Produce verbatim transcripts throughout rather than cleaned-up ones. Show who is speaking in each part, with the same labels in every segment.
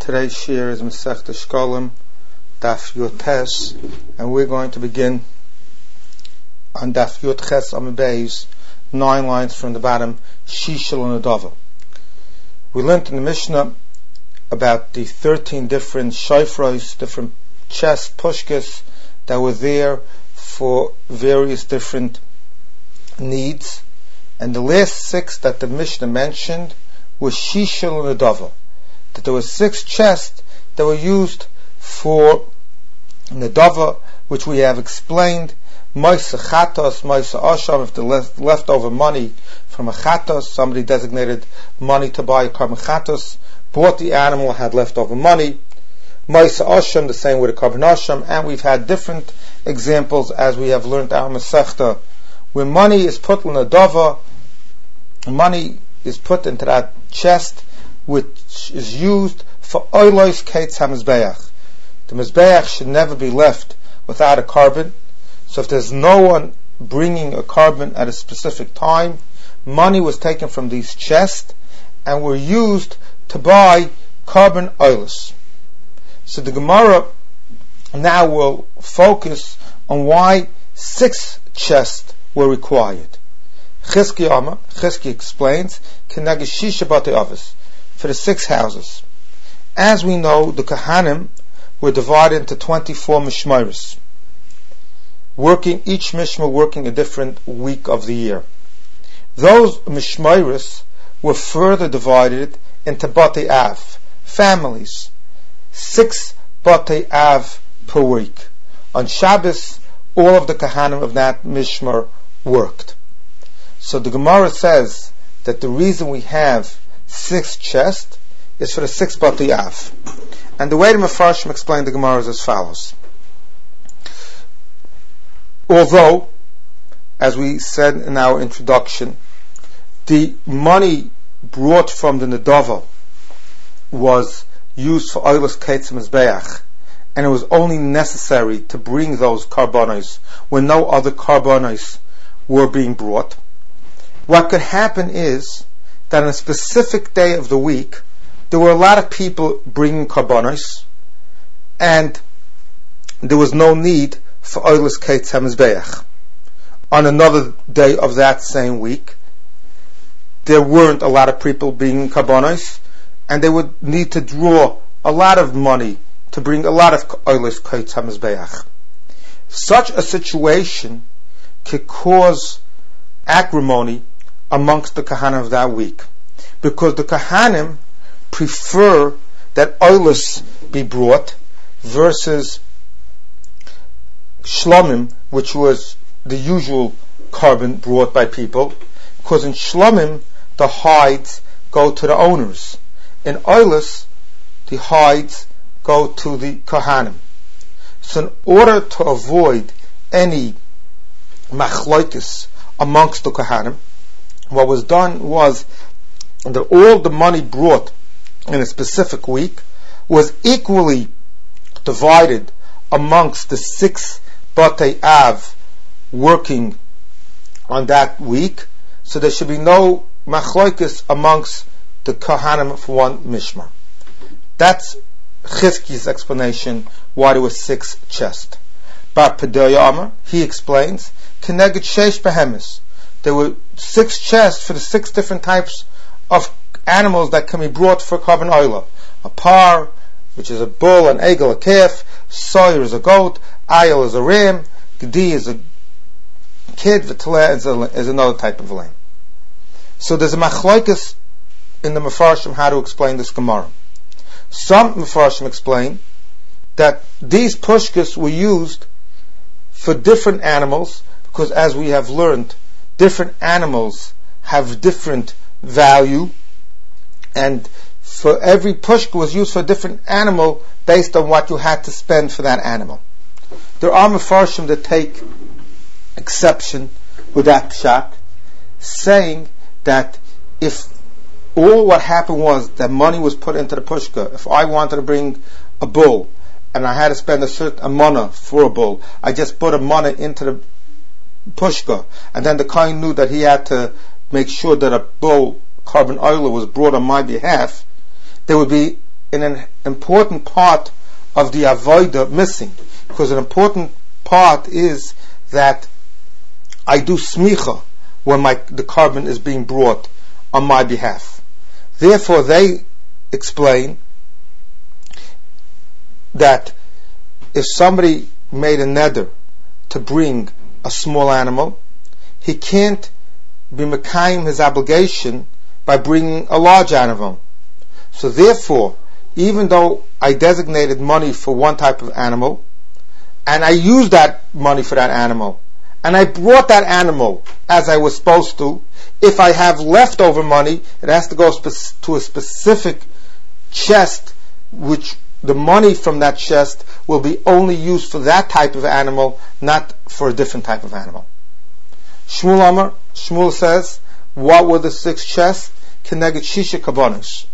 Speaker 1: Today's shir is Masechta Shkolim, Daf Yotes, and we're going to begin on Daf Yot Ches Amud Beis, nine lines from the bottom, Shishel and Adava. We learned in the Mishnah about the thirteen different shofros, different chest pushkas that were there for various different needs, and the last six that the Mishnah mentioned were Shishel and Adava. That there were six chests that were used for Nadava, which we have explained. Moisa Chatos, Moisa Osham, if the left, leftover money from a Chatos, somebody designated money to buy a carbon Chatos, bought the animal, had leftover money. Moisa Osham, the same with a carbon Osham, and we've had different examples as we have learned our Masechta, where money is put in Nadava, money is put into that chest, which is used for oilos kates hamizbeach. The mizbeach should never be left without a carbon. So if there's no one bringing a carbon at a specific time, money was taken from these chests and were used to buy carbon oilos. So the Gemara now will focus on why six chests were required. Chizki Amar, Chizki explains, Kenagishisha Batei Avos, for the six houses. As we know, the Kahanim were divided into twenty-four mishmaris, working, each mishmar working a different week of the year. Those mishmaris were further divided into Batei Av, families, six Batei Av per week. On Shabbos, all of the Kahanim of that mishmar worked. So the Gemara says that the reason we have six chests is for the six Batei Av. And the way the Mefarshim explained the Gemara is as follows. Although, as we said in our introduction, the money brought from the Nadava was used for oilos kates mizbeach, and it was only necessary to bring those carbonos when no other carbonos were being brought. What could happen is that on a specific day of the week, there were a lot of people bringing carbonos, and there was no need for oilos kates hamizbeach. On another day of that same week, there weren't a lot of people bringing carbonos, and they would need to draw a lot of money to bring a lot of oilos kates hamizbeach. Such a situation could cause acrimony amongst the Kahanim of that week, because the Kahanim prefer that oilos be brought versus shlomim, which was the usual carbon brought by people, because in shlomim the hides go to the owners. In oilos the hides go to the Kahanim. So in order to avoid any machloikis amongst the Kahanim, what was done was that all the money brought in a specific week was equally divided amongst the six Batei Av working on that week, so there should be no machloikis amongst the Kahanim for one mishmar. That's Chizki's explanation why there were six chests. Bar Pedaya Amar, he explains, Keneged Sheish Behemis, there were six chests for the six different types of animals that can be brought for carbon oil. A par, which is a bull, an egel, a calf, soyer is a goat, ayel is a ram, gedi is a kid, v'teleh is, is another type of lamb. So there's a machloikas in the Mefarshim how to explain this Gemara. Some Mefarshim explain that these pushkas were used for different animals, because as we have learned, different animals have different value, and for every pushka was used for a different animal based on what you had to spend for that animal. There are Mefarshim that take exception with that pshat, saying that if all what happened was that money was put into the pushka, if I wanted to bring a bull and I had to spend a certain a mana for a bull, I just put a mana into the pushka, and then the kohen knew that he had to make sure that a bull carbon oil was brought on my behalf, there would be in an important part of the avodah missing, because an important part is that I do smicha when my the carbon is being brought on my behalf. Therefore, they explain that if somebody made a neder to bring a small animal, he can't be mekayim his obligation by bringing a large animal. So therefore, even though I designated money for one type of animal, and I used that money for that animal, and I brought that animal as I was supposed to, if I have leftover money, it has to go spe- to a specific chest, which the money from that chest will be only used for that type of animal, not for a different type of animal. Shmuel Amar, Shmuel says, what were the six chests? Keneged shisha kabonos.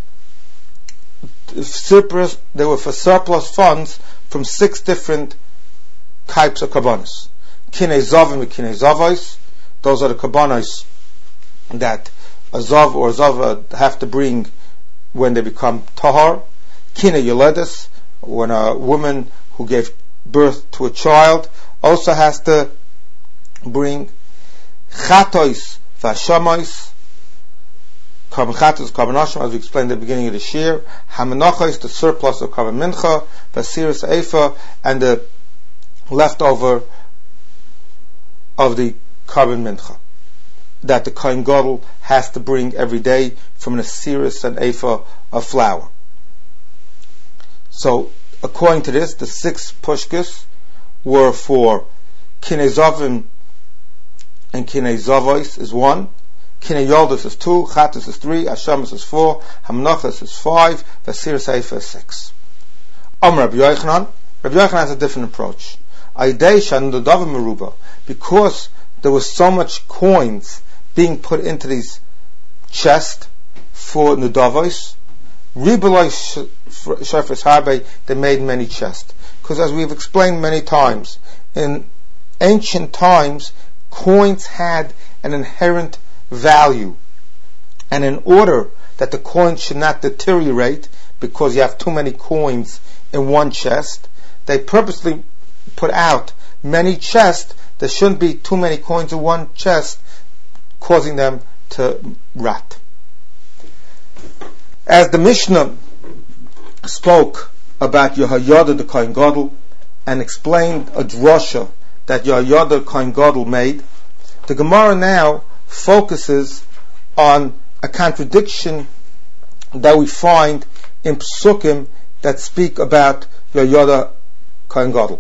Speaker 1: They were for surplus funds from six different types of kabonos. Kinei zovim and kinei zavos. Those are the kabonos that a zav or a zava have to bring when they become tahar. Kinei yoledes, when a woman who gave birth to a child also has to bring. Chatois v'ashamois, carbon chatos, carbon asham, as we explained at the beginning of the shir. Hamanachos, the surplus of carbon mincha, v'asiris eifa, and the leftover of the carbon mincha that the kohen gadol has to bring every day from an asiris and eifa of flour. So, according to this, the six pushkas were for kinei zavim and kinei zavos is one, kinei yoldos is two, chatos is three, ashamas is four, hamnachas is five, vasir seifa is six. Om Rabbi Yochanan, Rabbi Yochanan has a different approach. Aidei shan the davar meruba, because there was so much coins being put into these chests for nedavos, ribaloi shofes harbe, they made many chests. Because as we've explained many times, in ancient times, coins had an inherent value, and in order that the coin should not deteriorate because you have too many coins in one chest, they purposely put out many chests. There shouldn't be too many coins in one chest, causing them to rot. As the Mishnah spoke about Yehoyada the Kohen Gadol and explained a drasha that Yehoyada Kohen Gadol made, the Gemara now focuses on a contradiction that we find in Psukim that speak about Yehoyada Kohen Gadol.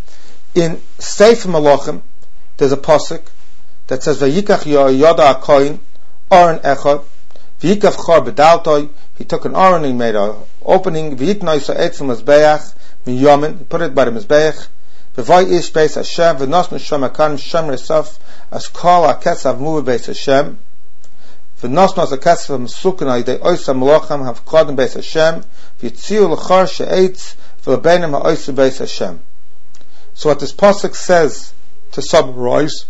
Speaker 1: In Sefer Malachim, there's a pasuk that says, "Vayikach Yehoyada HaKohen Aron Echad, Vayikach Chor B'Daltoi." He took an aron, he made an opening. V'yitnoi Sa'etzim Mizbeach Miyamin. He put it by the Mizbeach. V'vay ish beis Hashem v'nosnu Shem Akan Shem Resaf as kol ha'kesav muve beis Hashem. V'nosnu as ha'kesav m'sukin ha'idei oisa melochem ha'v'kodem beis Hashem v'yitziu l'chor she'etz v'lebenim ha'oisa beis Hashem. So what this pasuk says, to summarize,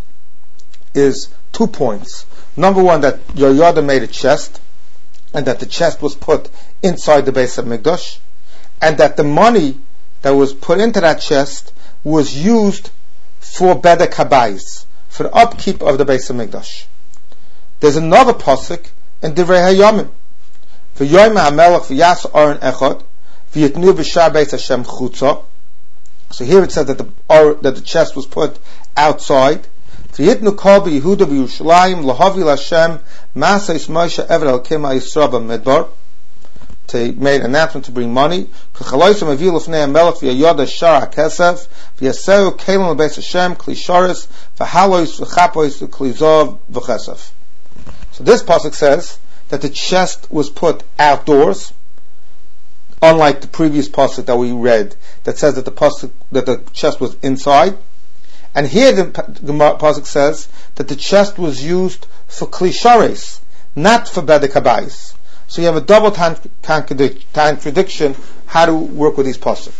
Speaker 1: is two points. Number one, that Yehoyada made a chest, and that the chest was put inside the Beis HaMikdash, and that the money that was put into that chest was used for bedek habayis, for the upkeep of the Beis HaMikdash. There's another pasuk in Divrei Hayamim. V'yoyim ha'melech v'yas aron echad v'yitnu b'shar Beis Hashem chutza. So here it says that the or, that the chest was put outside. V'yitnu kol b'Yehuda b'Yushalayim lahavi l'Hashem Masais Moshe Eved Elkim HaYisrael b'Midbar. They made an announcement to bring money. K'chaloisam avil l'fnei HaMelech v'Yehoyada shar ha'kesef v'yaseru kelim l'beis Hashem kli sharis v'halois v'chapois v'kli zov v'chesef. So this pasuk says that the chest was put outdoors, unlike the previous pasuk that we read that says that the pasuk that the chest was inside. And here the, the pasuk says that the chest was used for kli sharis, not for bedek habayis. So you have a double contradiction how to work with these pasuk.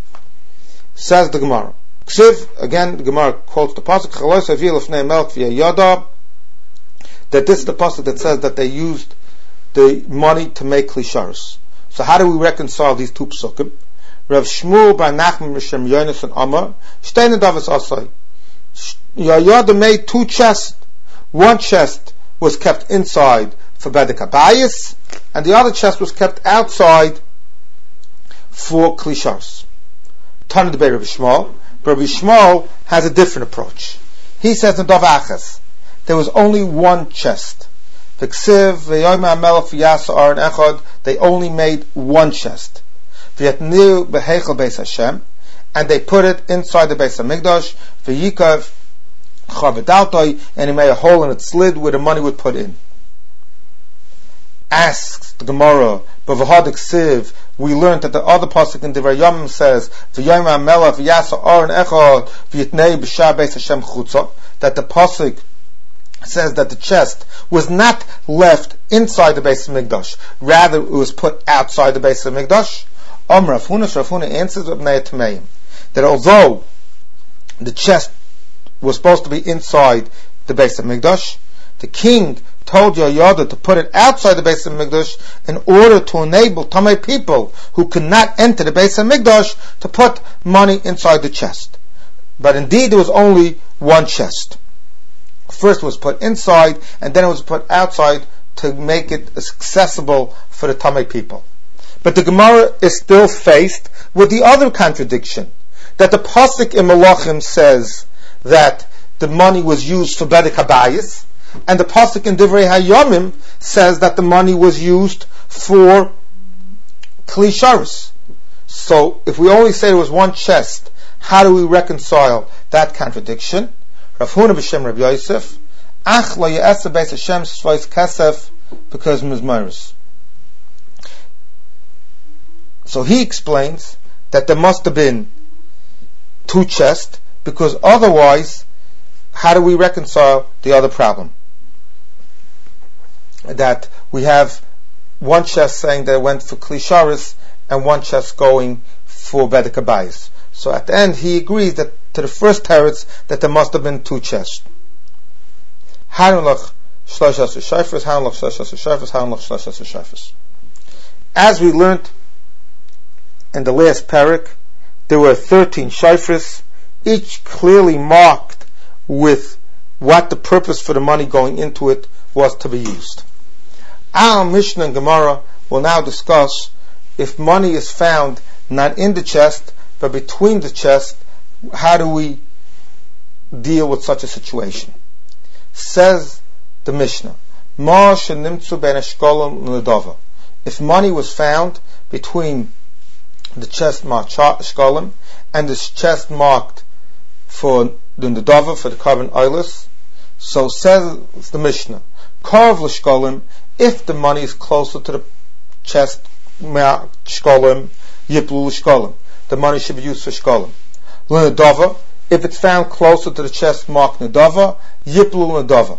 Speaker 1: Says the Gemara. Ksiv, again the Gemara quotes the pasuk, that this is the pasuk that says that they used the money to make kli sharis. So how do we reconcile these two psukim? Rav Shmuel bar Nachman Mishem Yonis and Amar Shtein Davos Asai. Yoyada made two chests. One chest was kept inside for Bedek Habayis, and the other chest was kept outside for Klishars. Tana de Rabbi Shmuel. Rabbi Shmuel has a different approach. He says in Dov Achas, there was only one chest. They only made one chest. And they put it inside the Beis HaMikdash, and he made a hole in its lid where the money would put in. Asks the Gemara, B'vahadik Siv, we learned that the other pasuk in Divrei Yomim says, that the pasuk says that the chest was not left inside the Beis HaMikdash, rather it was put outside the Beis HaMikdash. Om Rav Huna, Rav Huna answers that although the chest was supposed to be inside the Beis HaMikdash, the king told Yoyada to put it outside the Beis HaMikdash in order to enable Tamei people who could not enter the Beis HaMikdash to put money inside the chest. But indeed there was only one chest. First it was put inside, and then it was put outside to make it accessible for the Tamei people. But the Gemara is still faced with the other contradiction, that the pasuk in Malachim says that the money was used for Bedek Habayis, and the pasuk in Divrei Hayomim says that the money was used for Klisharis. So, if we only say there was one chest, how do we reconcile that contradiction? Rav Huna b'Shem Rav Yosef, Ach lo ye'esa beis Hashem shvois kesef, because mizmaris. So he explains that there must have been two chests, because otherwise, how do we reconcile the other problem? That we have one chest saying that it went for Klisharis and one chest going for Bedek Habayis. So at the end he agrees that to the first teretz that there must have been two chests. As we learned in the last parak, there were thirteen shayfris, each clearly marked with what the purpose for the money going into it was to be used. Our Mishnah and Gemara will now discuss if money is found not in the chest but between the chest, how do we deal with such a situation? Says the Mishnah, if money was found between the chest marked shkolim and the chest marked for the nedava, for the carbon oilers, so says the Mishnah, Karv l'shkolim, if the money is closer to the chest marked shkolim, yiplu l'shkolim, the money should be used for shkolim. L'nedava, if it's found closer to the chest marked nedava, yiplu l'nedava,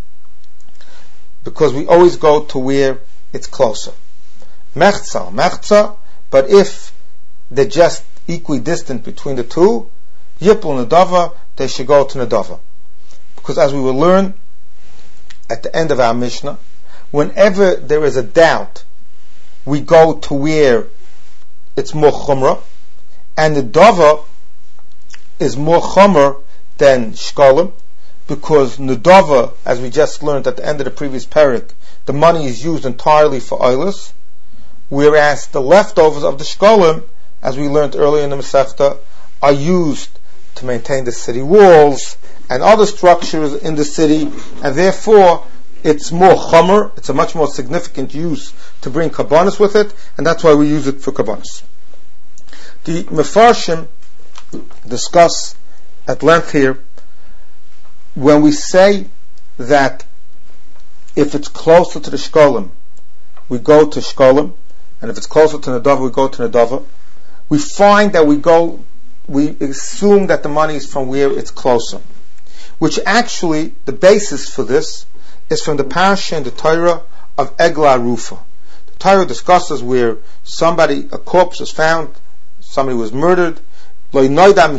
Speaker 1: because we always go to where it's closer. Mechza, mechza, but if they're just equidistant between the two, yiplu nedava, they should go to nedava. Because as we will learn at the end of our Mishnah, whenever there is a doubt, we go to where it's more chumrah, and the dava is more chumrah than shkolim, because nedava, as we just learned at the end of the previous parak, the money is used entirely for oilers, whereas the leftovers of the shkolim, as we learned earlier in the Masechta, are used to maintain the city walls and other structures in the city, and therefore it's more chomer, it's a much more significant use to bring kabbanis with it, and that's why we use it for kabbanis. The Mefarshim discuss at length here, when we say that if it's closer to the shkolim, we go to shkolim, and if it's closer to nedava, we go to nedava, we find that we go, we assume that the money is from where it's closer, which actually, the basis for this is from the parasha in the Torah of Eglah Rufa. The Torah discusses where somebody, a corpse was found, somebody was murdered, we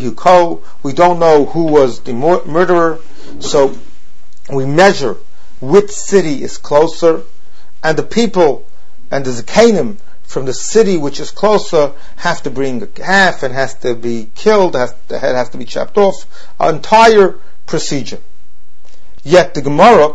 Speaker 1: don't know who was the murderer, so we measure which city is closer, and the people and the Zakanim from the city which is closer have to bring a half and has to be killed, has, the head has to be chopped off, an entire procedure. Yet the Gemara,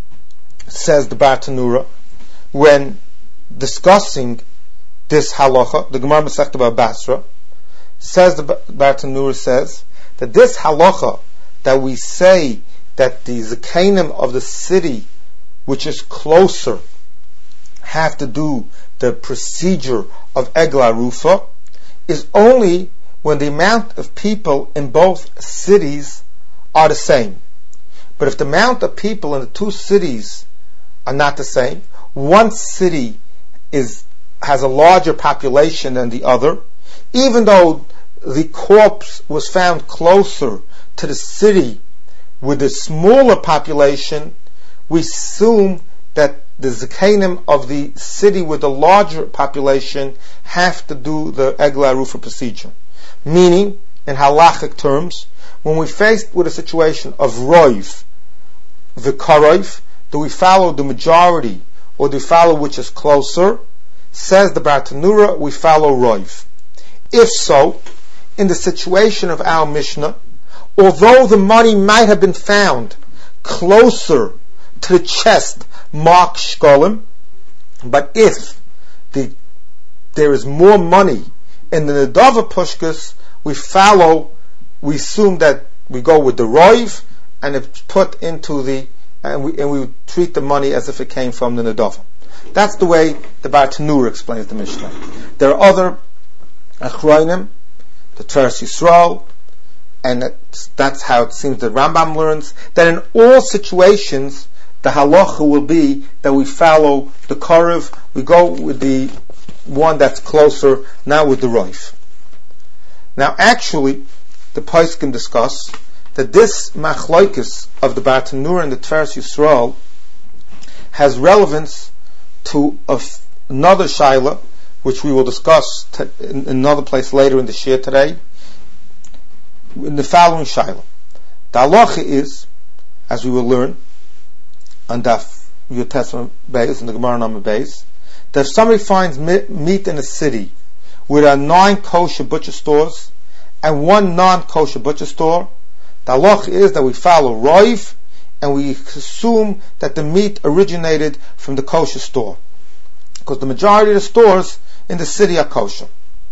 Speaker 1: says the Bartanura, when discussing this halacha, the Gemara Masechta Baba Basra, says the Bartanura says that this halacha that we say that the zakanim of the city which is closer have to do the procedure of Egla Rufa is only when the amount of people in both cities are the same. But if the amount of people in the two cities are not the same, one city is has a larger population than the other, even though the corpse was found closer to the city with a smaller population, we assume that the zakanim of the city with the larger population have to do the Egla Rufa procedure. Meaning, in halachic terms, when we're faced with a situation of roiv, v'karoiv, do we follow the majority or do we follow which is closer? Says the Bartanura, we follow roiv. If so, in the situation of our Mishnah, although the money might have been found closer to the chest marked shkolim, but if the, there is more money in the Nedava Pushkas, we follow, we assume that we go with the roiv and it's put into the, and we, and we treat the money as if it came from the Nedava. That's the way the Bartanura explains the Mishnah. There are other Achronim, the Teres Yisrael, and that's, that's how it seems that Rambam learns, that in all situations, the halacha will be that we follow the Korev, we go with the one that's closer, not with the Roif. Now actually, the Poskim discuss that this machlokes of the Bartanura and the Teres Yisrael has relevance to a f- another shaila, which we will discuss t- in another place later in the shir today, in the following shaila. The halacha is, as we will learn, on Daf Yud Beis, in the Gemara Nama Beis, that if somebody finds meat in a city with a nine kosher butcher stores and one non-kosher butcher store, the halacha is that we follow roiv and we assume that the meat originated from the kosher store, because the majority of the stores in the city are kosher.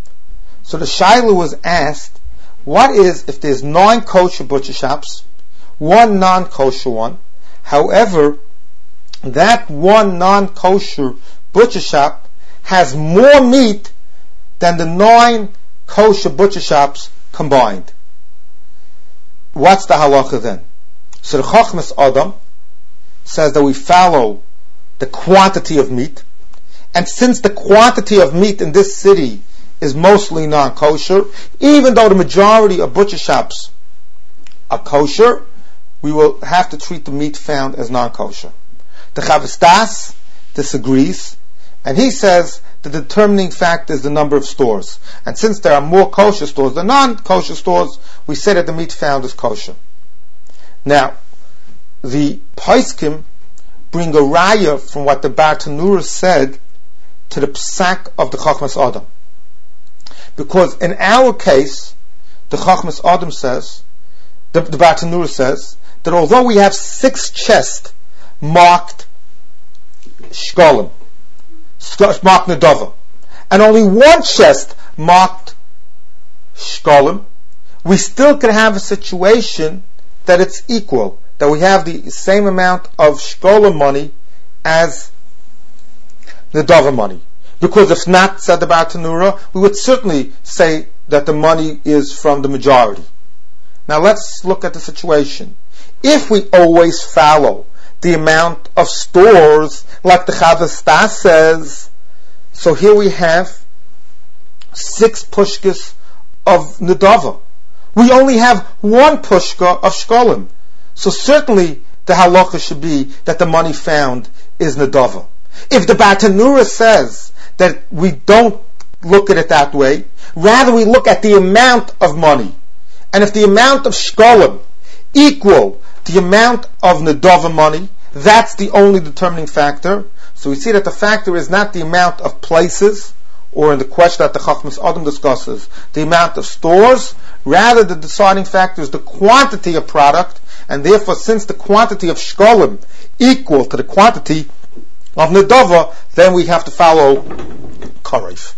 Speaker 1: So the shaila was asked, what is if there's nine kosher butcher shops, one non-kosher one? However, that one non-kosher butcher shop has more meat than the nine kosher butcher shops combined. What's the halacha then? So the Chochmas Adam says that we follow the quantity of meat, and since the quantity of meat in this city is mostly non-kosher, even though the majority of butcher shops are kosher, we will have to treat the meat found as non-kosher. The Chavis Das disagrees, and he says the determining factor is the number of stores. And since there are more kosher stores than non-kosher stores, we say that the meat found is kosher. Now, the Poskim bring a raya from what the Bartanura said to the psak of the Chochmas Adam. Because in our case, the Chochmas Adam says, the, the Bartanura says, that although we have six chests marked shkolim, marked nedava, and only one chest marked shkolim, we still can have a situation that it's equal, that we have the same amount of shkolim money as nedava money. Because if not, said the Bartanura, we would certainly say that the money is from the majority. Now let's look at the situation. If we always follow the amount of stores, like the Chavis Das says, so here we have six pushkas of nedava. We only have one pushka of shkolim. So certainly the halacha should be that the money found is nedava. If the Bartanura says that we don't look at it that way, rather we look at the amount of money, and if the amount of shkolim equal the amount of nedava money, that's the only determining factor. So we see that the factor is not the amount of places or in the question that the Chachmas Adam discusses, the amount of stores. Rather, the deciding factor is the quantity of product, and therefore, since the quantity of shkolim equal to the quantity of nedava, then we have to follow karev.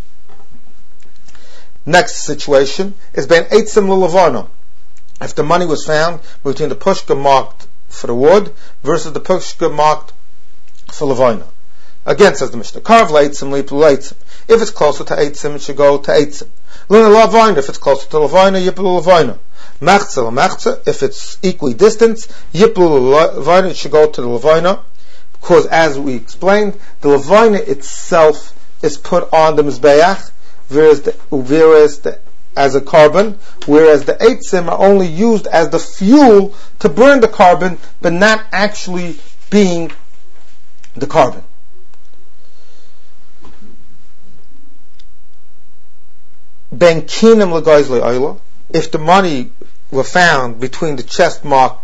Speaker 1: Next situation is ben eitzim l'levana. If the money was found between the pushka marked for the wood versus the pushka marked for levana. Again, says the Mishnah, karv leitzim liplu leitzim. If it's closer to eitzim, it should go to eitzim. Luna levana. If it's closer to levana, yiplu levana. Machza l'machza. If it's equally distant, yiplu levana. It should go to the levana, because as we explained, the levana itself is put on the mizbeach, whereas the, whereas the as a carbon, whereas the eitzim are only used as the fuel to burn the carbon, but not actually being the carbon. Ben kinam l'gais le'ayla. If the money were found between the chest marked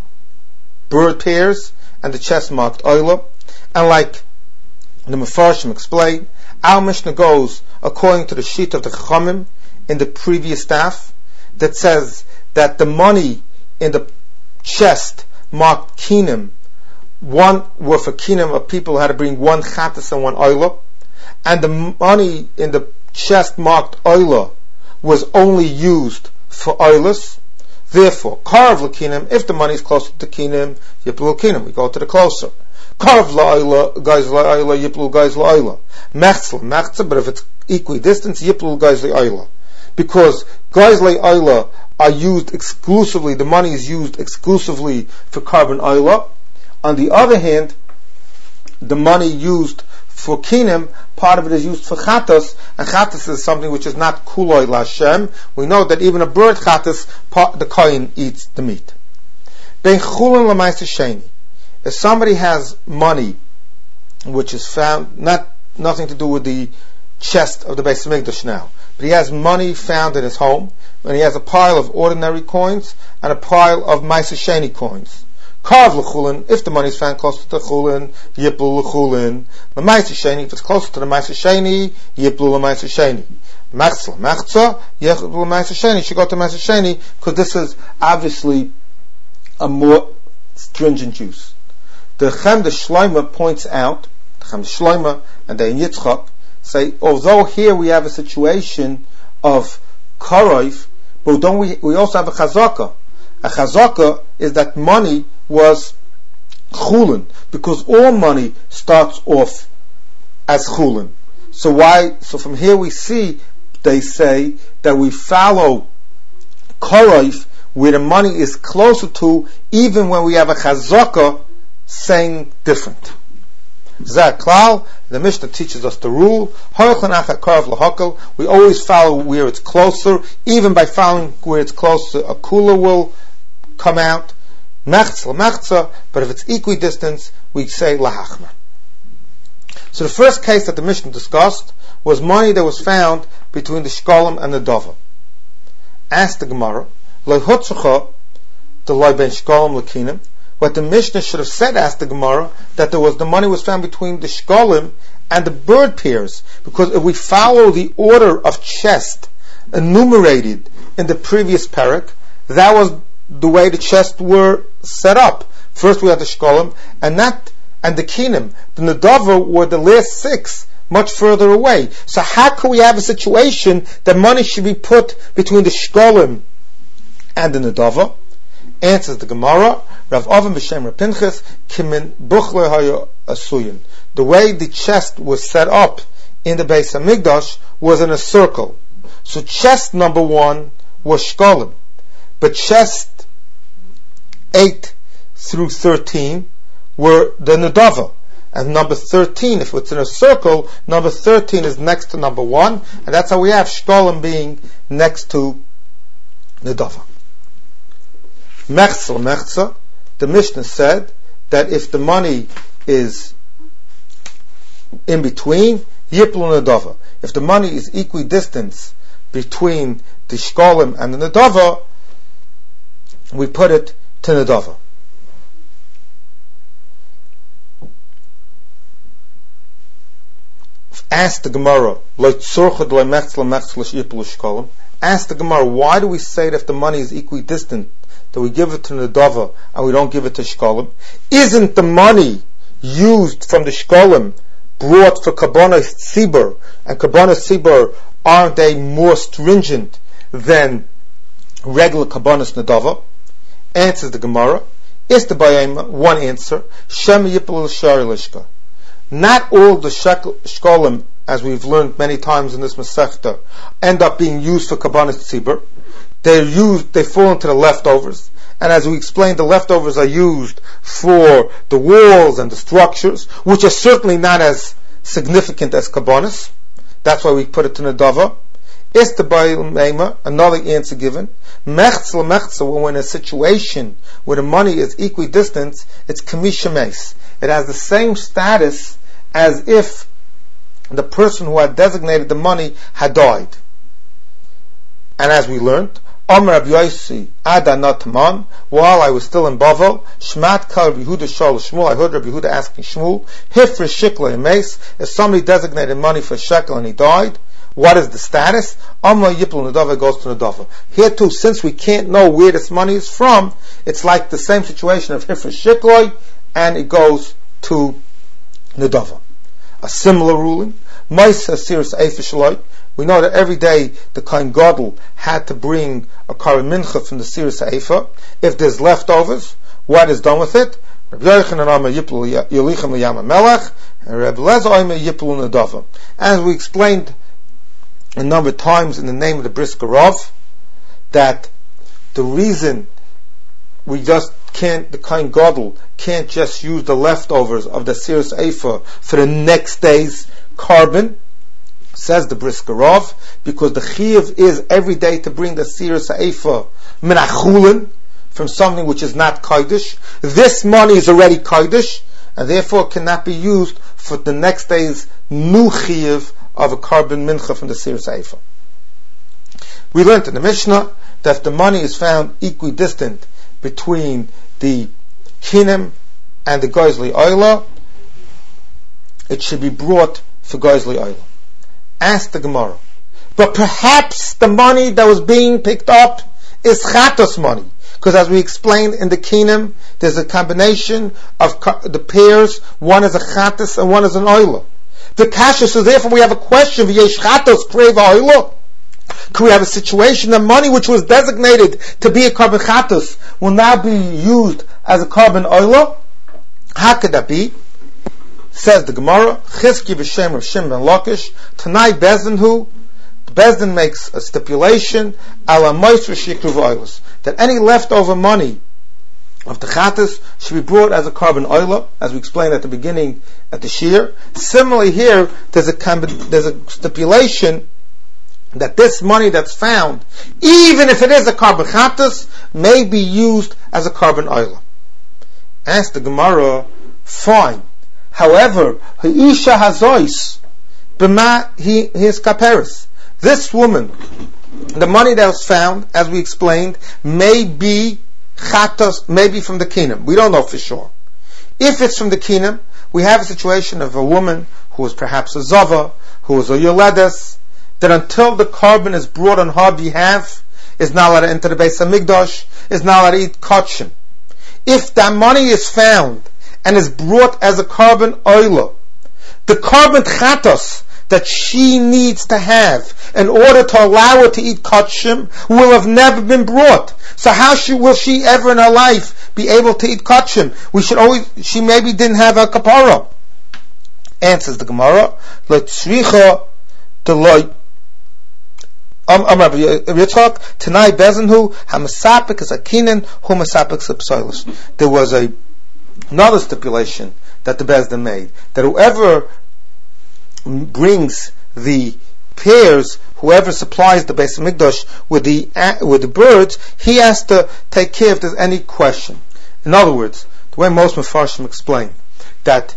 Speaker 1: bird pairs and the chest marked oyla, and like the Mefarshim explained, our Mishnah goes according to the sheet of the Chachamim in the previous staff that says that the money in the chest marked kinim, one were for kinim of people who had to bring one chattas and one oyla, and the money in the chest marked oyla was only used for oylas. Therefore, karv l'kinim, if the money is closer to kinim, yiplu l'kinim, we go to the closer. Karv la'ayla, guys la'ayla, yiplu guys la'ayla. Mechz l'mechza, but if it's equally distant, yiplu guys la'ayla. Because guys la'ayla are used exclusively, the money is used exclusively for carbon ayla. On the other hand, the money used for kinim, part of it is used for chatas, and chatas is something which is not kuloi l'Hashem. We know that even a bird chatas, the kohen eats the meat. Ben chulin l'maisa sheni. If somebody has money which is found, not nothing to do with the chest of the Beis Hamikdash now, but he has money found in his home, and he has a pile of ordinary coins and a pile of maisa sheni coins. Karv l'chulin, if the money is found closer to chulin, yiplu l'chulin. The maisa sheni, if it's closer to the maisa sheni, yiplu l'maisa sheni. Machza l'machza, yiplu l'maisa sheni, should go to maisa sheni, because this is obviously a more stringent use. The Chem the Shloima points out, the Chem the Shloima and the Yitzchak say, although here we have a situation of karoif, but don't we, we also have a chazaka. A chazaka is that money was chulin, because all money starts off as chulin. So why, so from here we see, they say, that we follow karoif, where the money is closer to, even when we have a chazaka saying different. Zaklal, the Mishnah teaches us the rule. We always follow where it's closer. Even by following where it's closer, a kula will come out. But if it's equidistant, we say lahachma. So the first case that the Mishnah discussed was money that was found between the shkolim and the dova. Asked the Gemara, the loy ben shkolim l'kinim. What the Mishnah should have said, asked the Gemara, that there was the money was found between the shkolim and the bird pairs, because if we follow the order of chest enumerated in the previous parak, that was the way the chests were set up. First we had the shkolim, and that and the kinim. The nedava were the last six, much further away. So how can we have a situation that money should be put between the shkolim and the nedava? Answers the Gemara, Rav Avin b'Shem Rav Pinchas, Kimin Buchle Haya Asuyin. The way the chest was set up in the Beis Hamikdash was in a circle. So chest number one was shkolim, but chest eight through thirteen were the nedava. And number thirteen, if it's in a circle, number thirteen is next to number one, and that's how we have shkolim being next to nedava. Mechza mechza, the Mishnah said that if the money is in between, yiplu nedava. If the money is equidistant between the shkolim and the nedava, we put it to nedava. Ask the Gemara, ask the Gemara, why do we say that if the money is equidistant, that we give it to Nedava and we don't give it to Shkolim? Isn't the money used from the Shkolim brought for Kabbanas Tzibur, and Kabbanas Tzibur, aren't they more stringent than regular Kabbanas Nedava? Answers the Gemara, is the Bayema, one answer, Shem Yipul Shari Lishka. Not all the Shkolim, as we've learned many times in this Masechta, end up being used for Kabbanas Tzibur. They're used, they fall into the leftovers. And as we explained, the leftovers are used for the walls and the structures, which are certainly not as significant as Kabbanas. That's why we put it to Nedava. Is the Bayema, another answer given. Mechz l'mechza, when we're in a situation where the money is equidistant, it's Kamisha Meis. It has the same status as if the person who had designated the money had died. And as we learned, Omer Rabbi Yossi Ada Natman, while I was still in Bavel, Shmat Kal Rabbi Yehuda Shal Shmuel, I heard Rabbi Yehuda asking Shmuel, Hifra Shikla Emes, if somebody designated money for shekel and he died, what is the status? Amma Yipul Nedava goes to Nedava. Here too, since we can't know where this money is from, it's like the same situation of Hifra Shikloi, and it goes to Nedava. A similar ruling, Mais Asiris Eifishaloi, we know that every day the Kohen Gadol had to bring a Karim Mincha from the Siris Eifa. If there's leftovers, what is done with it? Rabbi Yochanan Amar Yiplu Yelichem Liyam Melech, and Rabbi Lezer Omer Yiplu Nedava. As we explained a number of times in the name of the Brisker Rav, that the reason we just can't, the Kohen Gadol can't just use the leftovers of the Siris Eifa for the next day's carbon, says the Brisker Rav, because the Chiyuv is every day to bring the Siris Eifa min achulin, from something which is not Kodesh. This money is already Kodesh, and therefore cannot be used for the next day's new Chiyuv of a carbon mincha from the Siris Eifa. We learned in the Mishnah that if the money is found equidistant between the Kinem and the Goizli Oila, it should be brought for Goizli Oila. Ask the Gemara, but perhaps the money that was being picked up is Chatos money, because as we explained in the Kinem, there's a combination of the pairs, one is a Chatos and one is an Oila. The Kasha, so therefore we have a question, V'yesh Chatos Kreva Oila? Could we have a situation that money which was designated to be a carbon Chatos will now be used as a carbon Oila? How could that be? Says the Gemara, Chizki b'shem of Shim ben Lakish, Tanai Bezdin hu, Bezdin makes a stipulation, ala moisr shikru v'oilos, that any leftover money of the Chatas should be brought as a carbon oila, as we explained at the beginning at the Shir. Similarly here, there's a, there's a stipulation that this money that's found, even if it is a carbon Chatas, may be used as a carbon oila. Ask the Gemara, fine. However, Ha'isha Hazois, B'ma his kaperis. This woman, the money that was found, as we explained, may be chatos, may be from the Kinem. We don't know for sure. If it's from the Kinem, we have a situation of a woman who is perhaps a Zava, who is a Yoledes, that until the carbon is brought on her behalf, is not allowed to enter the Beis HaMikdash, is not allowed to eat kachim. If that money is found and is brought as a carbon oila, the carbon chatos that she needs to have in order to allow her to eat kachim will have never been brought. So how should, will she ever in her life be able to eat kachim? We should always, she maybe didn't have a kapara. Answers the Gemara, L'tzricha deloy Um, um, Yitzchak, Tanai Bezenhu, Hamasapik is a Kinan, Humasapik Sapsilis. There was a another stipulation that the Bezdin made, that whoever brings the pairs, whoever supplies the Beis HaMikdash with the with the birds, he has to take care if there's any question. In other words, the way most Mefarshim explain that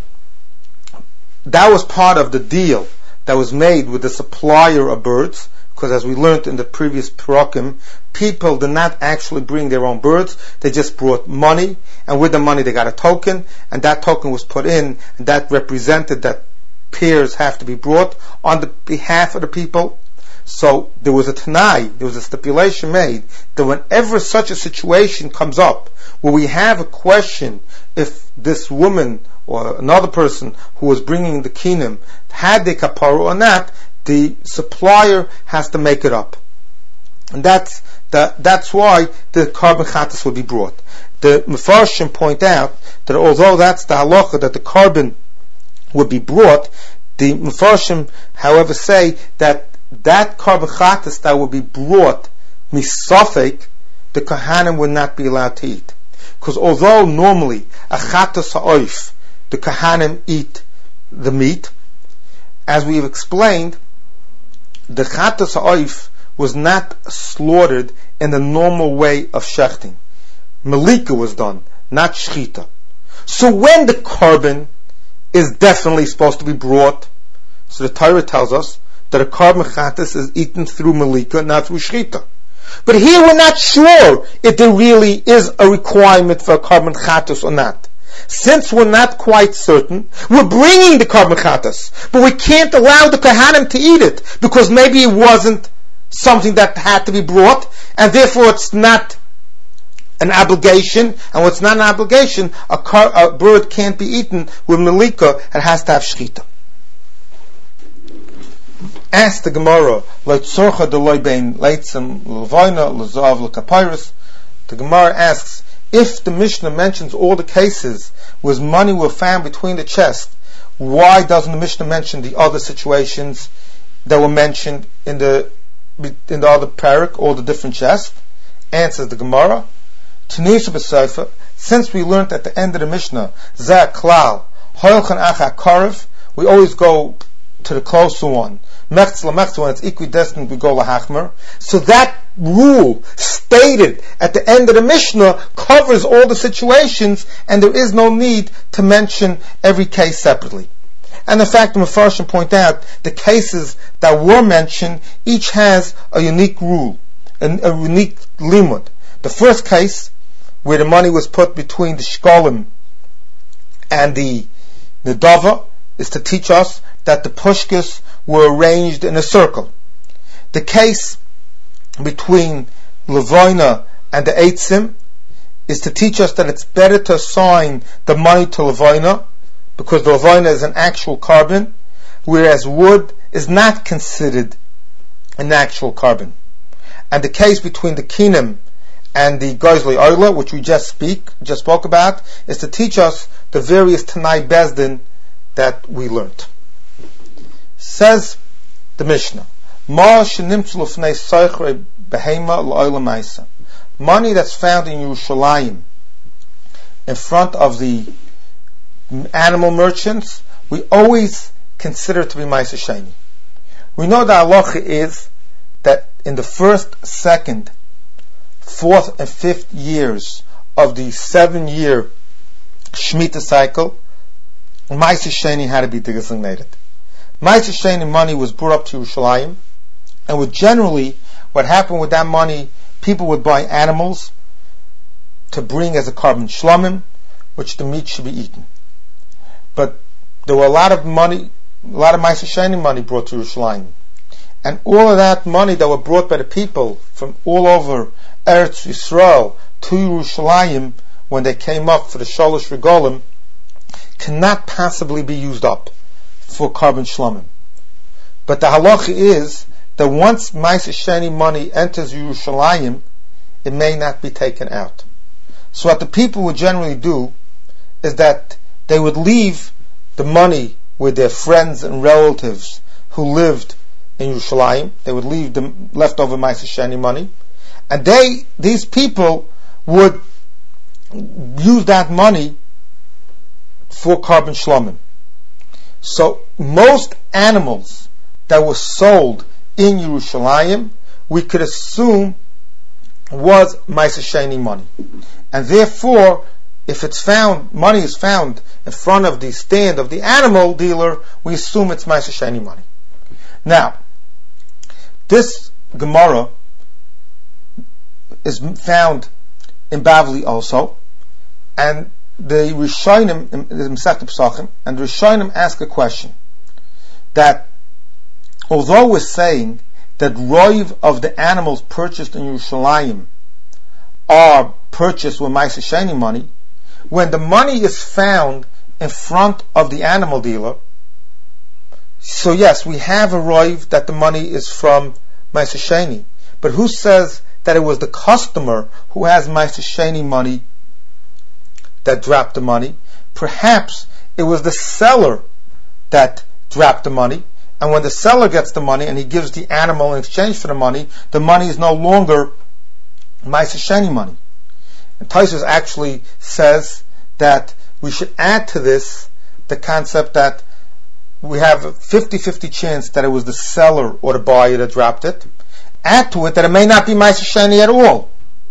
Speaker 1: that was part of the deal that was made with the supplier of birds. Because as we learned in the previous Perakim, people did not actually bring their own birds, they just brought money, and with the money they got a token, and that token was put in, and that represented that pairs have to be brought on the behalf of the people. So there was a Tanai, there was a stipulation made that whenever such a situation comes up, where we have a question if this woman or another person who was bringing the kinim had the kapara or not, the supplier has to make it up. And that's the, that's why the carbon chatas would be brought. The Mefarshim point out that although that's the halacha that the carbon would be brought, the Mefarshim, however, say that that carbon chatas that would be brought misafek, the kohanim would not be allowed to eat. Because although normally a chatas ha'oif, the kohanim eat the meat, as we have explained, the chatas ha'oif was not slaughtered in the normal way of shechting. Malika was done, not shchita. So when the carbon is definitely supposed to be brought, so the Torah tells us that a carbon chatas is eaten through malika, not through shchita. But here we're not sure if there really is a requirement for a carbon chatas or not. Since we're not quite certain, we're bringing the carbon chatas, but we can't allow the kohanim to eat it because maybe it wasn't something that had to be brought, and therefore it's not an obligation. And what's not an obligation, a, car, a bird can't be eaten with malika; it has to have shchita. Ask the Gemara, "Leitzorcha deloy bein leitzim levayna lezav lekapyrus." The Gemara asks, if the Mishnah mentions all the cases where money were found between the chest, why doesn't the Mishnah mention the other situations that were mentioned in the in the other parak, all the different chests? Answers the Gemara, Tanisa b'Seifa, since we learned at the end of the Mishnah, Zeh klal, hoilchan acha karev, we always go to the closer one. Mechz lamechz, when it's equidistant, we go lahachmer. So that rule stated at the end of the Mishnah covers all the situations, and there is no need to mention every case separately. And in fact, the Mefarshim point out the cases that were mentioned, each has a unique rule, a, a unique limud. The first case, where the money was put between the shkolim and the nedava, is to teach us that the pushkas were arranged in a circle. The case between Levina and the Eitzim is to teach us that it's better to assign the money to Levina, because the Levina is an actual carbon, whereas wood is not considered an actual carbon. And the case between the Kinim and the Geizli Oila, which we just speak, just spoke about, is to teach us the various Tanai Bezdin that we learned. Says the Mishnah, money that's found in Yerushalayim in front of the animal merchants, we always consider to be Ma'aser Sheni. We know the halacha is that in the first, second, fourth, and fifth years of the seven-year Shemitah cycle, Ma'aser Sheni had to be designated. Ma'aser Sheni money was brought up to Yerushalayim, and would generally, what happened with that money, people would buy animals to bring as a carbon shlomim, which the meat should be eaten. But there were a lot of money, a lot of Ma'aser Sheni money brought to Yerushalayim, and all of that money that were brought by the people from all over Eretz Yisrael to Yerushalayim when they came up for the Shalosh Regalim cannot possibly be used up for carbon shlomim. But the halacha is that once Ma'aser Sheni money enters Yerushalayim, it may not be taken out. So what the people would generally do is that they would leave the money with their friends and relatives who lived in Yerushalayim. They would leave the leftover Ma'aser Sheni money, and they, these people, would use that money for carbon shlomim. So most animals that were sold in Yerushalayim, we could assume was Ma'aser Sheni money, and therefore, if it's found, money is found in front of the stand of the animal dealer, we assume it's Ma'aser Sheni money. Now, this Gemara is found in Bavli also, and the Rishonim, in the Masechet Pesachim, and the Rishonim ask a question. that although we're saying that roiv of the animals purchased in Yerushalayim are purchased with Ma'aseh Sheni money, when the money is found in front of the animal dealer, so yes, we have a roiv that the money is from Ma'aseh Sheni, but who says that it was the customer who has Ma'aseh Sheni money that dropped the money? Perhaps it was the seller that dropped the money, and when the seller gets the money and he gives the animal in exchange for the money, the money is no longer Ma'aseh Sheni money. And Tosfos actually says that we should add to this the concept that we have a fifty-fifty chance that it was the seller or the buyer that dropped it. Add to it that it may not be Ma'aseh Sheni at all.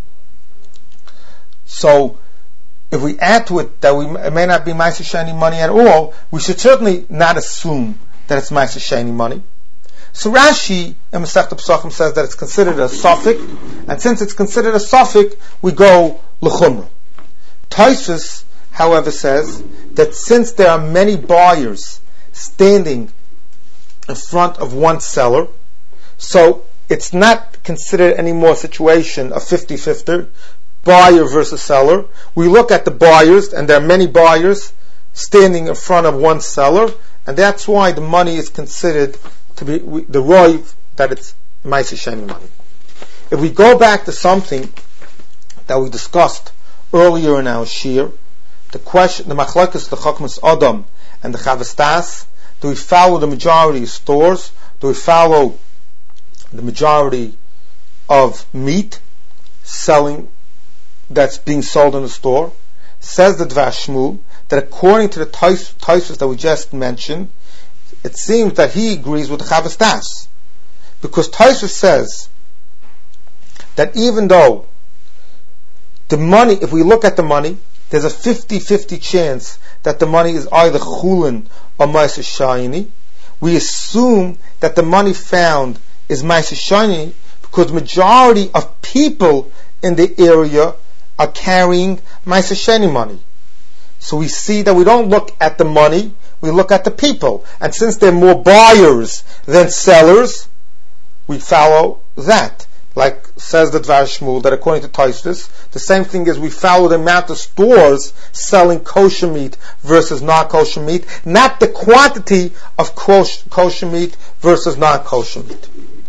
Speaker 1: So, if we add to it that we, it may not be Ma'aseh Sheni money at all, we should certainly not assume that it's Ma'aseh Sheni money. So Rashi in Masechta Pesachim says that it's considered a suffix, and since it's considered a suffix, we go l'chumra. Tosfos, however, says that since there are many buyers standing in front of one seller, so it's not considered any more a situation of fifty-fifty, buyer versus seller. We look at the buyers, and there are many buyers standing in front of one seller, and that's why the money is considered to be the roiv that it's Ma'aseh Sheni money. If we go back to something that we discussed earlier in our shir, the question, the machlokes, the chokmas adam and the chavos das, do we follow the majority of stores? Do we follow the majority of meat selling that's being sold in the store? Says the Dvar Shmuel that according to the Tosfos that we just mentioned, it seems that he agrees with the chavos das, because Tosfos says that even though the money, if we look at the money, there's a fifty-fifty chance that the money is either chulin or Ma'aseh Sheni, we assume that the money found is Ma'aseh Sheni because the majority of people in the area are carrying Ma'aseh Sheni money. So we see that we don't look at the money, we look at the people. And since there are more buyers than sellers, we follow that. Like says the Dvar Shmuel, that according to Tosfos, the same thing is we follow the amount of stores selling kosher meat versus non-kosher meat, not the quantity of kosher meat versus non-kosher meat.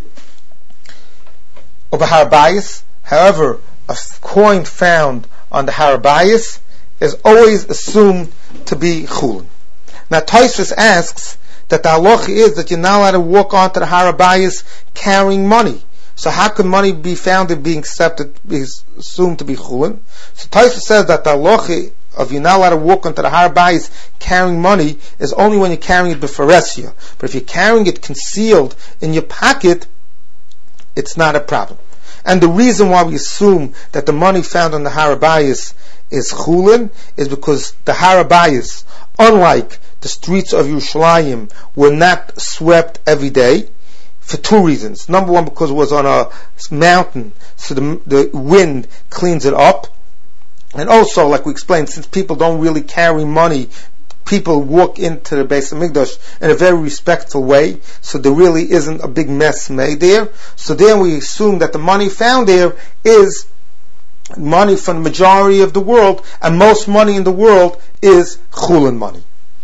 Speaker 1: Over Har Bayis, however, a coin found on the Har Bayis is always assumed to be chulin. Now Tosfos asks that the halacha is that you're not allowed to walk onto the Har Bayis carrying money. So how could money be found and being accepted, be assumed to be chulin? So Tosfos says that the halacha of you're not allowed to walk onto the Har Bayis carrying money is only when you're carrying it b'faresia. But if you're carrying it concealed in your pocket, it's not a problem. And the reason why we assume that the money found on the Har Bayis is chulin is because the Har Bayis, unlike the streets of Yerushalayim, were not swept every day for two reasons. Number one, because it was on a mountain, so the, the wind cleans it up. And also, like we explained, since people don't really carry money, people walk into the Beis Hamikdash in a very respectful way, so there really isn't a big mess made there. So then we assume that the money found there is money from the majority of the world, and most money in the world is chulin money.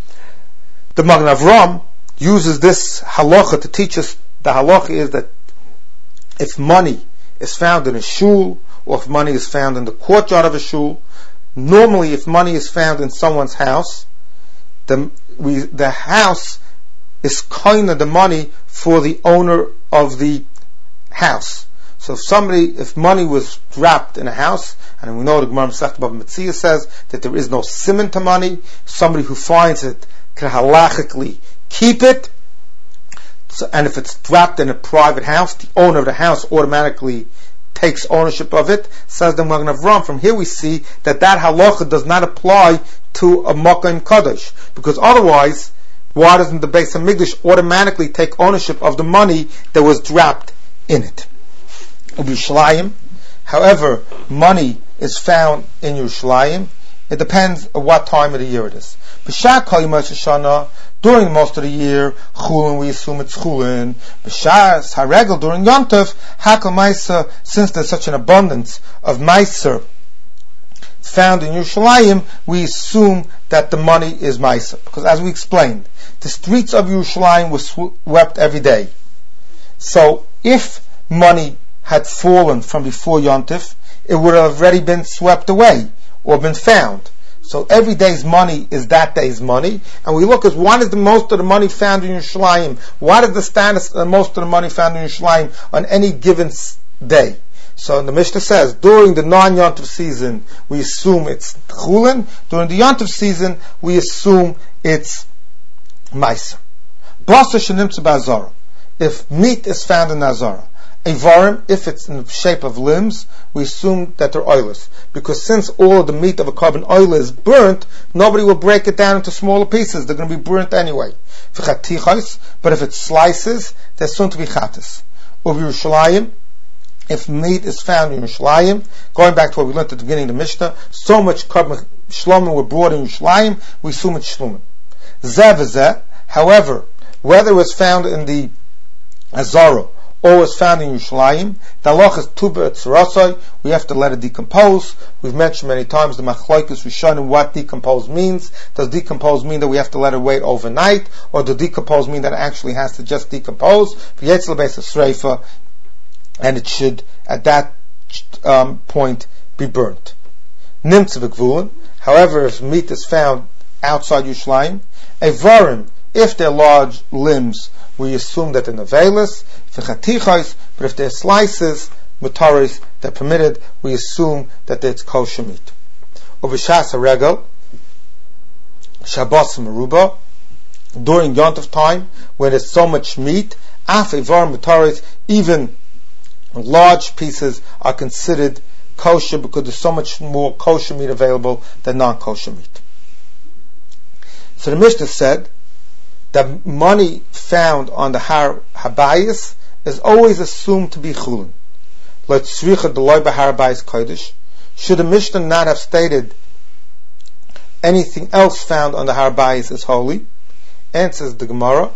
Speaker 1: The Magen Avram uses this halacha to teach us the halacha is that if money is found in a shul, or if money is found in the courtyard of a shul, normally if money is found in someone's house, the, we, the house is kind of the money for the owner of the house. So if somebody, if money was dropped in a house, and we know the Gemara Masechta Bava Metzia says that there is no siman to money, somebody who finds it can halachically keep it. So, and if it's dropped in a private house, the owner of the house automatically takes ownership of it. Says the Magen Avram. From here we see that that halacha does not apply to a Makom Kadosh, because otherwise, why doesn't the Beis Hamikdash automatically take ownership of the money that was dropped in it? Yerushalayim, however, money is found in Yerushalayim It depends on what time of the year it is. B'shar kol yom Shoshana, during most of the year, chulin, we assume it's chulin. B'shar haregel, during Yom Tov, hakol ma'aser, since there's such an abundance of ma'aser found in Yerushalayim, we assume that the money is ma'aser. Because as we explained, the streets of Yerushalayim were swept every day. So, if money had fallen from before Yom Tov, it would have already been swept away or been found. So every day's money is that day's money, and we look at what is the most of the money found in Yerushalayim, what is the status of the most of the money found in Yerushalayim on any given day. So the Mishnah says, during the non-Yom Tov season, we assume it's chulin. During the Yom Tov season, we assume it's ma'aser. Basar shenimtza b'azara. If meat is found in Azara, Avarim, if it's in the shape of limbs, we assume that they're oilers. Because since all of the meat of a carbon oil is burnt, nobody will break it down into smaller pieces. They're going to be burnt anyway. But if it's slices, they're soon to be chatas. Of Yerushalayim, if meat is found in Yerushalayim, going back to what we learned at the beginning of the Mishnah, so much carbon shlomim were brought in Yerushalayim, we assume it's shlomim. Zeh v'zeh, however, whether it was found in the Azara or was found in Yerushalayim, the halach is tuba etzarasai, we have to let it decompose. We've mentioned many times the machlokes rishonim what decompose means. Does decompose mean that we have to let it wait overnight, or does decompose mean that it actually has to just decompose? V'yetzel beis sreifa, and it should at that um, point be burnt. Nimtza v'gvulin, however, if meat is found outside Yerushalayim, avarim, if they're large limbs, we assume that they're nevelis, but if they're slices, mutaris, they're permitted, we assume that it's kosher meat. Uvishas haregel, Shabbos meruba, during Yom Tov time, when there's so much meat, af ivar mutaris, even large pieces are considered kosher because there's so much more kosher meat available than non-kosher meat. So the Mishnah said that money found on the Har Habayis is always assumed to be chulin. Like tzricha deloy b'Har Habayis kodesh. Should the Mishnah not have stated anything else found on the Har Habayis is holy? Answers the Gemara.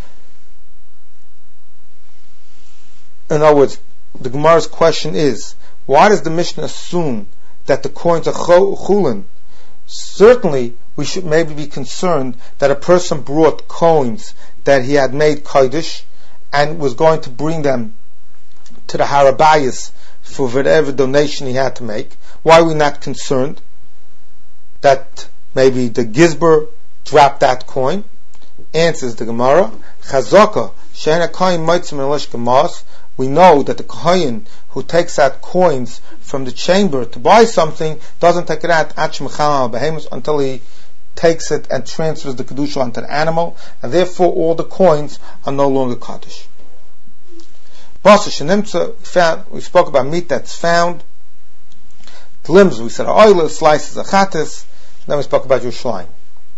Speaker 1: In other words, the Gemara's question is, why does the Mishnah assume that the coins are chulin? Certainly, we should maybe be concerned that a person brought coins that he had made kodesh and was going to bring them to the Har Habayis for whatever donation he had to make. Why are we not concerned that maybe the Gizber dropped that coin? Answers the Gemara, Chazaka, she'ena kohen motzim elish gemas. We know that the kohen who takes out coins from the chamber to buy something doesn't take it out until he takes it and transfers the kedusha onto the animal, and therefore all the coins are no longer kaddish. We spoke about meat that's found. The limbs we said are oilers, slices are chatas. Then we spoke about Yerushalayim.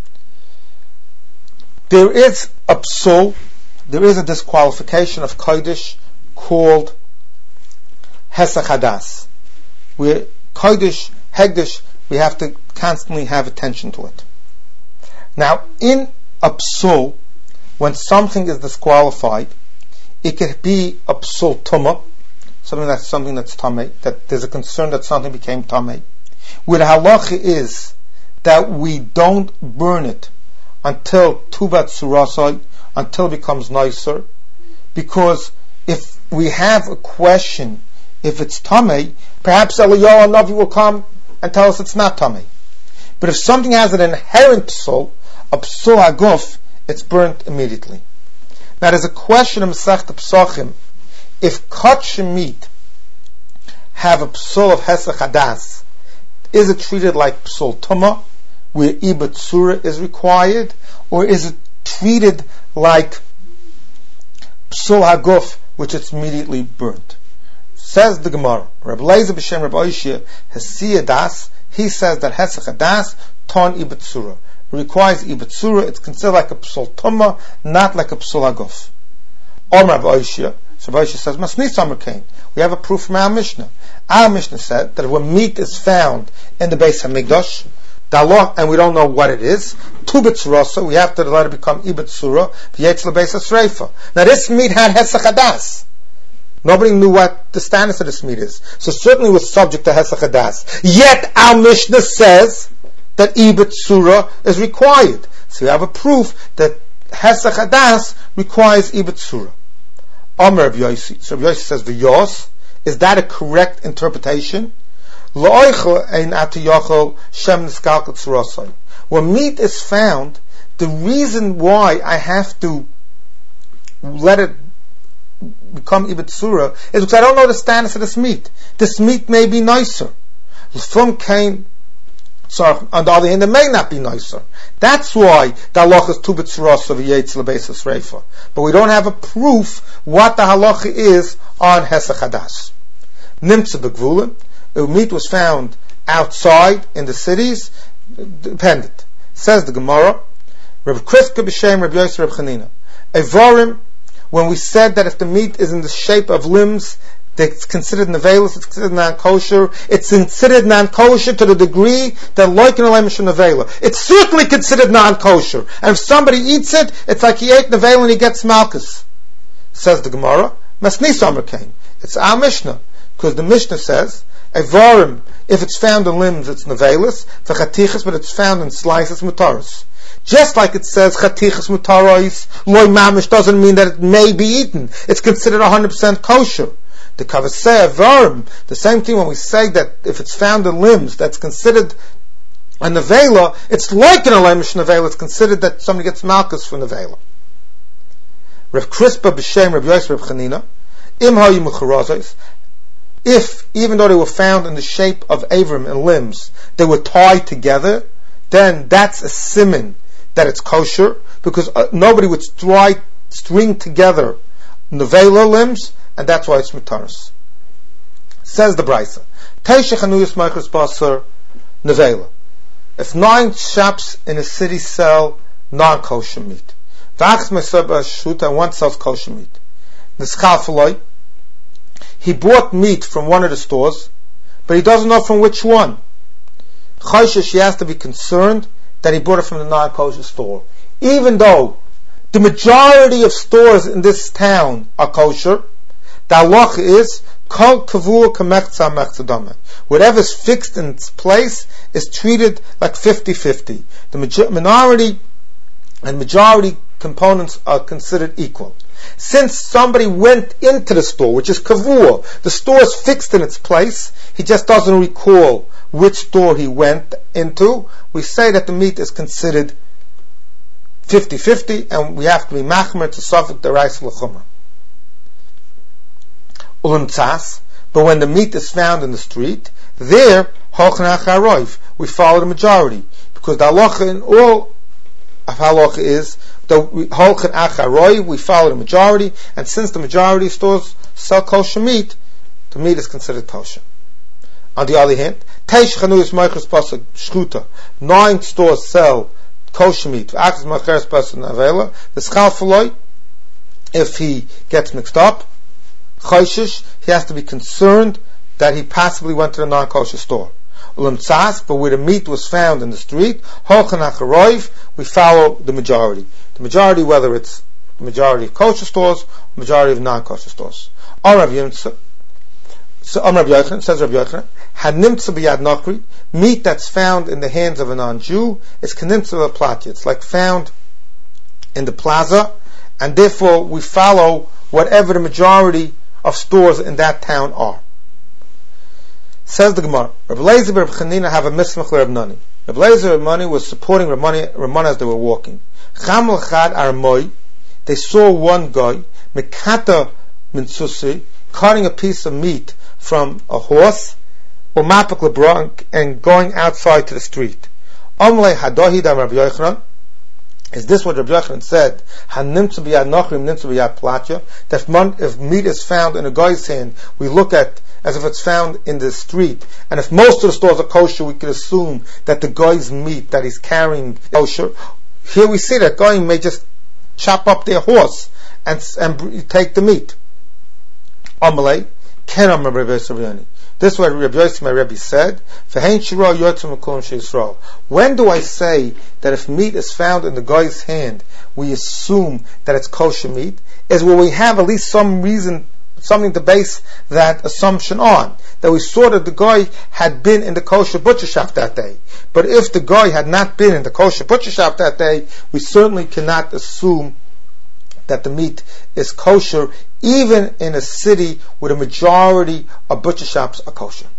Speaker 1: There is a psul, there is a disqualification of kodesh called Hesach Hadas. Where kodesh, hegdish, we have to constantly have attention to it. Now, in a psul, when something is disqualified, it could be a psul tumah, something that's something that's tameh, that there's a concern that something became tameh. Where the halacha is that we don't burn it until tubat surasai, until it becomes nicer, because if we have a question if it's tameh, perhaps Eliyahu Navi will come and tell us it's not tameh. But if something has an inherent psul, a psul haguf, it's burnt immediately. Now there's a question in Masechta Pesachim, if kosher meat have a psul of Hesach Hadas, is it treated like psul tumah, where ibat surah is required, or is it treated like psul haguf, which it's immediately burnt? Says the Gemara, Rabbi Leizer b'Shem Rabbi Oishia Hesiya Das, he says that Hesach Hadas ton ibat surah. It requires ibat surah, it's considered like a psul tumah, not like a psul haguf. Om Rabbi Oishia, so Rabbi Oishia says, Masni Summer came. We have a proof from our Mishnah. Our Mishnah said that when meat is found in the Beis HaMikdash, The law, and we don't know what it is. Tu b'tzurasa, we have to let it become ibetsura. V'yetz lebeis reifa. Now this meat had hesach hadas. Nobody knew what the status of this meat is, so certainly was subject to hesach hadas. Yet our Mishnah says that ibetsura is required. So we have a proof that hesach hadas requires ibetsura. Omer Rav Yossi. So Rav Yossi says v'yos. Is that a correct interpretation? When meat is found, the reason why I have to let it become ibetsura is because I don't know the status of this meat. This meat may be nicer. From Cain, so on the other hand, it may not be nicer. That's why the halacha is tu b'tzurasa v'yetz lebeis reifa. But we don't have a proof what the halacha is on hesach hadas. Nimtza b'gvulim. The meat was found outside in the cities, dependent. Says the Gemara, Reb Kriska b'shem Reb Yosef Reb Chanina. Evarim, when we said that if the meat is in the shape of limbs, it's considered nevelis, it's considered non-kosher. It's considered non-kosher to the degree that like an alemish nevela. It's certainly considered non-kosher. And if somebody eats it, it's like he ate nevela and he gets malchus. Says the Gemara, Masnis Amar came. It's our Mishnah, because the Mishnah says, Evarim, if it's found in limbs, it's nevelis. For chatichas, but it's found in slices, mutaris. Just like it says chatichas mutaris, loy mamish doesn't mean that it may be eaten. It's considered one hundred percent kosher. The kavaseh evarim, the same thing when we say that if it's found in limbs, that's considered a nevela. It's like an alemish nevela. It's considered that somebody gets malchus for nevela. Rav Krispa b'shem Rav Yosef Rav Chanina, im hayu mechurazos. If, even though they were found in the shape of avrim and limbs, they were tied together, then that's a siman that it's kosher, because uh, nobody would stri- string together nevela limbs, and that's why it's mutaris. Says the Brisa, Teisha chanuyas meichus basar nevela. If nine shops in a city sell non-kosher meat, v'achs mesaba shuta, and one sells kosher meat, nischal faloi, he bought meat from one of the stores, but he doesn't know from which one. Chayshish, he has to be concerned that he bought it from the non-kosher store. Even though the majority of stores in this town are kosher, the halacha is kol kavua kamechza mechzadama. Whatever's fixed in its place is treated like fifty-fifty. The major- minority and majority components are considered equal. Since somebody went into the store, which is kavua, the store is fixed in its place, he just doesn't recall which store he went into, we say that the meat is considered fifty-fifty, and we have to be machmer to suffolk the rice l'chumra. Ulam tzas, but when the meat is found in the street, there, holchen acharoiv, we follow the majority, because the halacha in all of halacha is the holchen acharoiv, we follow the majority, and since the majority of stores sell kosher meat, the meat is considered kosher. On the other hand, teish chanuyas meichus pasuk shchuta, nine stores sell kosher meat. Achas macheres pasuk navela. The schal faloi, if he gets mixed up, chayshish, he has to be concerned that he possibly went to the non-kosher store. Ulam tzas, but where the meat was found in the street, holchen acharoiv, we follow the majority. The majority, whether it's the majority of kosher stores, or majority of non-kosher stores. Or Rav Yimtza, so Rav Yochanan, says Rav Yochanan, hanimtza b'yad nokri, meat that's found in the hands of a non-Jew is kanimtza b'platya. It's like found in the plaza, and therefore we follow whatever the majority of stores in that town are. Says the Gemara, Rabbi Eliezer and Rabbi Chanina have a mismach Rabbi Nani. Rabbi Eliezer and Rabbi Nani was supporting Rabbi Nani as they were walking. Chamel chad armoi, they saw one guy, mekata minsusi, cutting a piece of meat from a horse, or mapak lebron, and going outside to the street. Omle hadohi dam Rabbi Yochanan. Is this what Rabbi Yochanan said? Hanimtzu b'yad nochrim, nimtzu b'yad platya. That if meat is found in a guy's hand, we look at as if it's found in the street. And if most of the stores are kosher, we can assume that the guy's meat that he's carrying is kosher. Here we see that guy may just chop up their horse and, and take the meat. Amalei, Ken Amar Rabbi Yosef. This is what Rabbi Yossi, my Rebbe, said. When do I say that if meat is found in the guy's hand, we assume that it's kosher meat? Is when we have at least some reason, something to base that assumption on. That we saw that the guy had been in the kosher butcher shop that day. But if the guy had not been in the kosher butcher shop that day, we certainly cannot assume that the meat is kosher, even in a city where the majority of butcher shops are kosher.